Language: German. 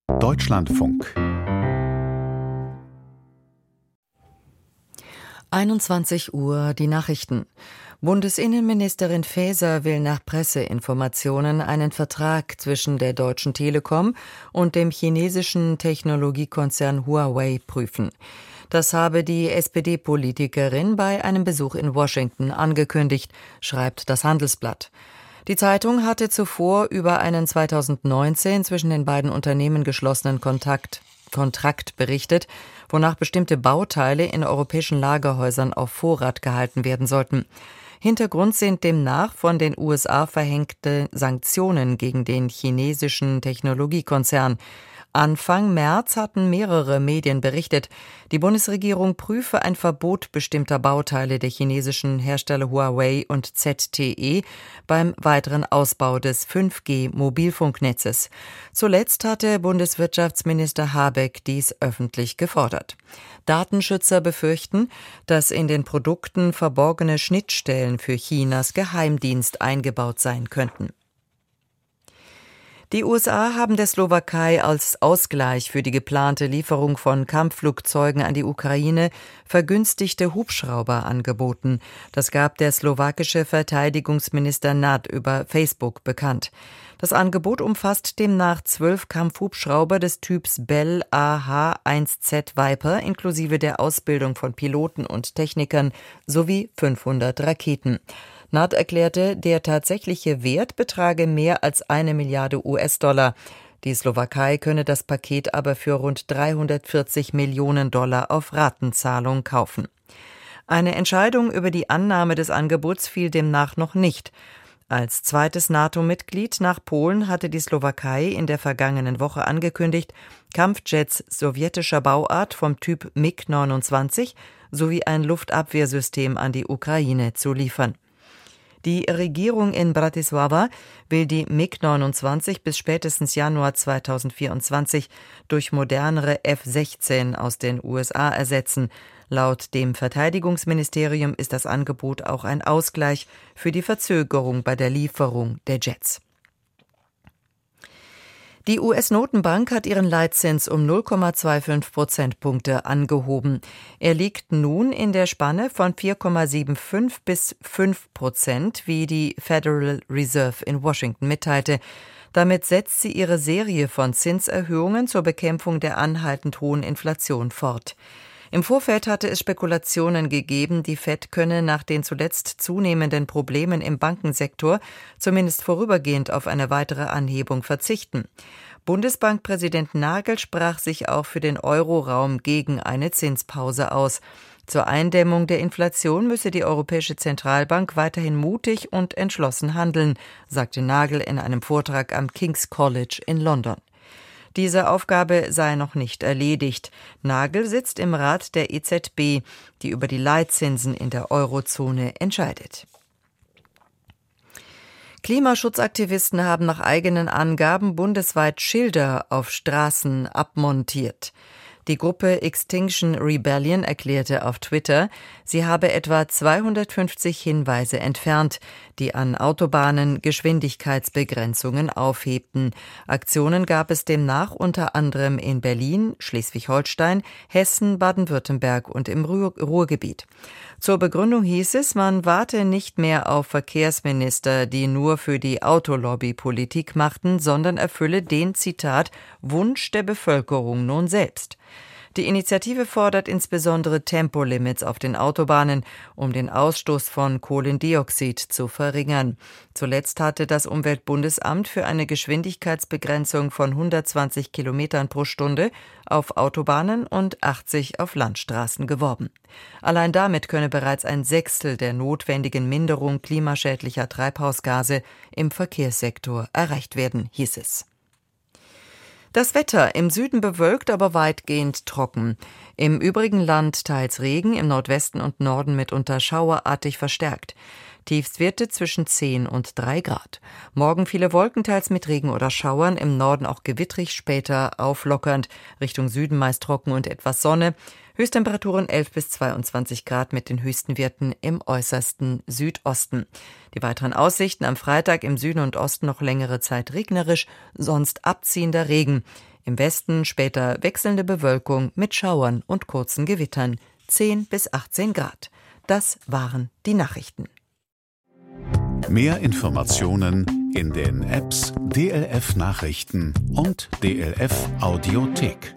Deutschlandfunk 21 Uhr, die Nachrichten. Bundesinnenministerin Faeser will nach Presseinformationen einen Vertrag zwischen der Deutschen Telekom und dem chinesischen Technologiekonzern Huawei prüfen. Das habe die SPD-Politikerin bei einem Besuch in Washington angekündigt, schreibt das Handelsblatt. Die Zeitung hatte zuvor über einen 2019 zwischen den beiden Unternehmen geschlossenen Kontrakt berichtet, wonach bestimmte Bauteile in europäischen Lagerhäusern auf Vorrat gehalten werden sollten. Hintergrund sind demnach von den USA verhängte Sanktionen gegen den chinesischen Technologiekonzern. Anfang März hatten mehrere Medien berichtet, die Bundesregierung prüfe ein Verbot bestimmter Bauteile der chinesischen Hersteller Huawei und ZTE beim weiteren Ausbau des 5G-Mobilfunknetzes. Zuletzt hatte Bundeswirtschaftsminister Habeck dies öffentlich gefordert. Datenschützer befürchten, dass in den Produkten verborgene Schnittstellen für Chinas Geheimdienst eingebaut sein könnten. Die USA haben der Slowakei als Ausgleich für die geplante Lieferung von Kampfflugzeugen an die Ukraine vergünstigte Hubschrauber angeboten. Das gab der slowakische Verteidigungsminister Nad über Facebook bekannt. Das Angebot umfasst demnach 12 Kampfhubschrauber des Typs Bell AH-1Z Viper inklusive der Ausbildung von Piloten und Technikern sowie 500 Raketen. Nad erklärte, der tatsächliche Wert betrage mehr als 1 Milliarde US-Dollar. Die Slowakei könne das Paket aber für rund 340 Millionen Dollar auf Ratenzahlung kaufen. Eine Entscheidung über die Annahme des Angebots fiel demnach noch nicht. Als zweites NATO-Mitglied nach Polen hatte die Slowakei in der vergangenen Woche angekündigt, Kampfjets sowjetischer Bauart vom Typ MiG-29 sowie ein Luftabwehrsystem an die Ukraine zu liefern. Die Regierung in Bratislava will die MiG-29 bis spätestens Januar 2024 durch modernere F-16 aus den USA ersetzen. Laut dem Verteidigungsministerium ist das Angebot auch ein Ausgleich für die Verzögerung bei der Lieferung der Jets. Die US-Notenbank hat ihren Leitzins um 0,25 Prozentpunkte angehoben. Er liegt nun in der Spanne von 4,75 bis 5%, wie die Federal Reserve in Washington mitteilte. Damit setzt sie ihre Serie von Zinserhöhungen zur Bekämpfung der anhaltend hohen Inflation fort. Im Vorfeld hatte es Spekulationen gegeben, die Fed könne nach den zuletzt zunehmenden Problemen im Bankensektor zumindest vorübergehend auf eine weitere Anhebung verzichten. Bundesbankpräsident Nagel sprach sich auch für den Euroraum gegen eine Zinspause aus. Zur Eindämmung der Inflation müsse die Europäische Zentralbank weiterhin mutig und entschlossen handeln, sagte Nagel in einem Vortrag am King's College in London. Diese Aufgabe sei noch nicht erledigt. Nagel sitzt im Rat der EZB, die über die Leitzinsen in der Eurozone entscheidet. Klimaschutzaktivisten haben nach eigenen Angaben bundesweit Schilder auf Straßen abmontiert. Die Gruppe Extinction Rebellion erklärte auf Twitter, sie habe etwa 250 Hinweise entfernt, die an Autobahnen Geschwindigkeitsbegrenzungen aufhebten. Aktionen gab es demnach unter anderem in Berlin, Schleswig-Holstein, Hessen, Baden-Württemberg und im Ruhrgebiet. Zur Begründung hieß es, man warte nicht mehr auf Verkehrsminister, die nur für die Autolobby Politik machten, sondern erfülle den, Zitat, Wunsch der Bevölkerung nun selbst. Die Initiative fordert insbesondere Tempolimits auf den Autobahnen, um den Ausstoß von Kohlendioxid zu verringern. Zuletzt hatte das Umweltbundesamt für eine Geschwindigkeitsbegrenzung von 120 Kilometern pro Stunde auf Autobahnen und 80 auf Landstraßen geworben. Allein damit könne bereits ein Sechstel der notwendigen Minderung klimaschädlicher Treibhausgase im Verkehrssektor erreicht werden, hieß es. Das Wetter im Süden bewölkt, aber weitgehend trocken. Im übrigen Land teils Regen, im Nordwesten und Norden mitunter schauerartig verstärkt. Tiefstwerte zwischen 10 und 3 Grad. Morgen viele Wolken, teils mit Regen oder Schauern, im Norden auch gewittrig, später auflockernd. Richtung Süden meist trocken und etwas Sonne. Höchsttemperaturen 11 bis 22 Grad mit den höchsten Werten im äußersten Südosten. Die weiteren Aussichten: am Freitag im Süden und Osten noch längere Zeit regnerisch, sonst abziehender Regen. Im Westen später wechselnde Bewölkung mit Schauern und kurzen Gewittern, 10 bis 18 Grad. Das waren die Nachrichten. Mehr Informationen in den Apps DLF Nachrichten und DLF Audiothek.